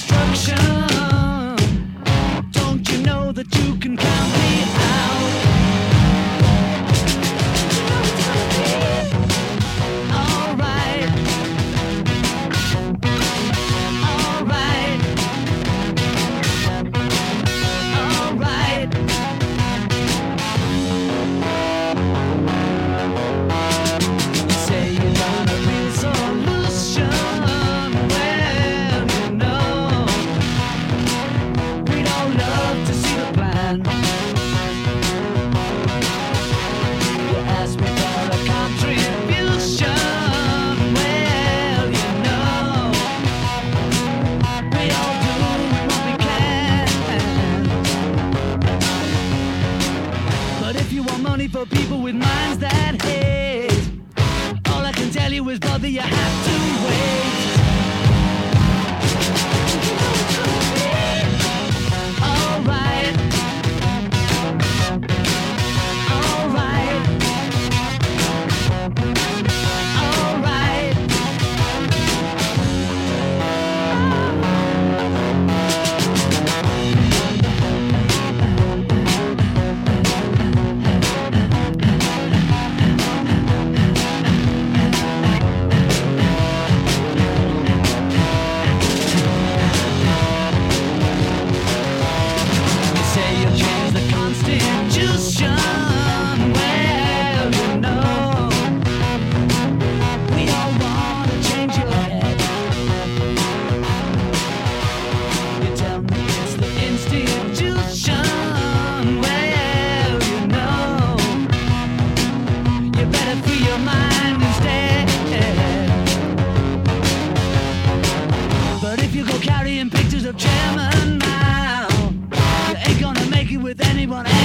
destruction. Don't you know that you can count me out? Alright. Alright. Alright. You say you want a real solution. Well, you know, we don't love to see the plan. You ask me for a contribution. Well, you know, we all do what we can. But if you want money for people with minds that hate, all I can tell you is, brother, you have to wait. Alright. Alright. Alright. You say you'll change the Constitution. Well, you know, we all wanna change your head. You tell me it's the institution. Well, you know, you better free your mind instead. But if you go carrying pictures of chairman now, you ain't gonna make it with anyone else.